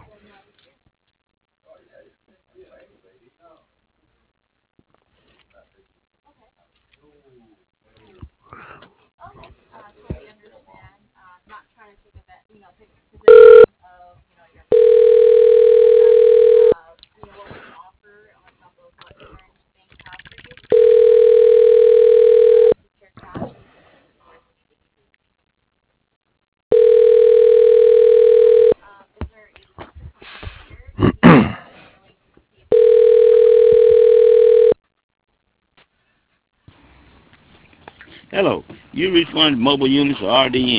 Hello, you reached one of the mobile units of RDM.